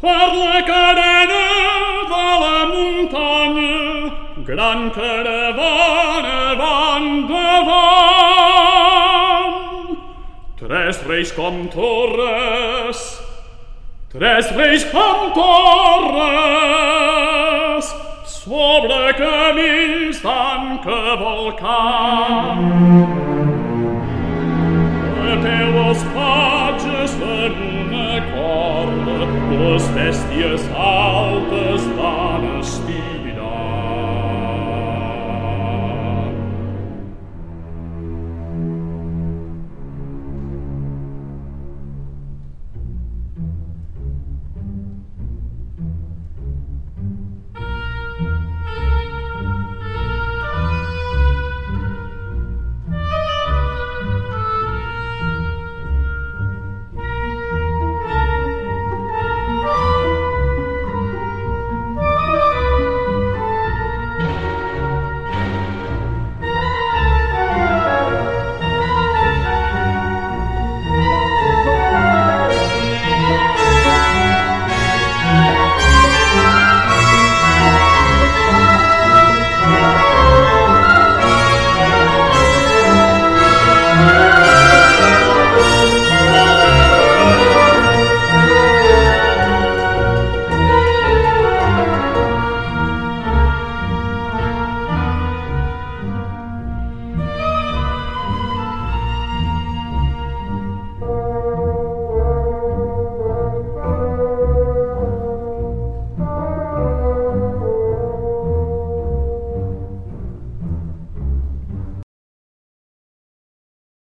Par la carena de la muntanya, gran caravana van davant. Tres reis com torres, sobre camins van cavalcant. A peu els patges en una corda, les bèsties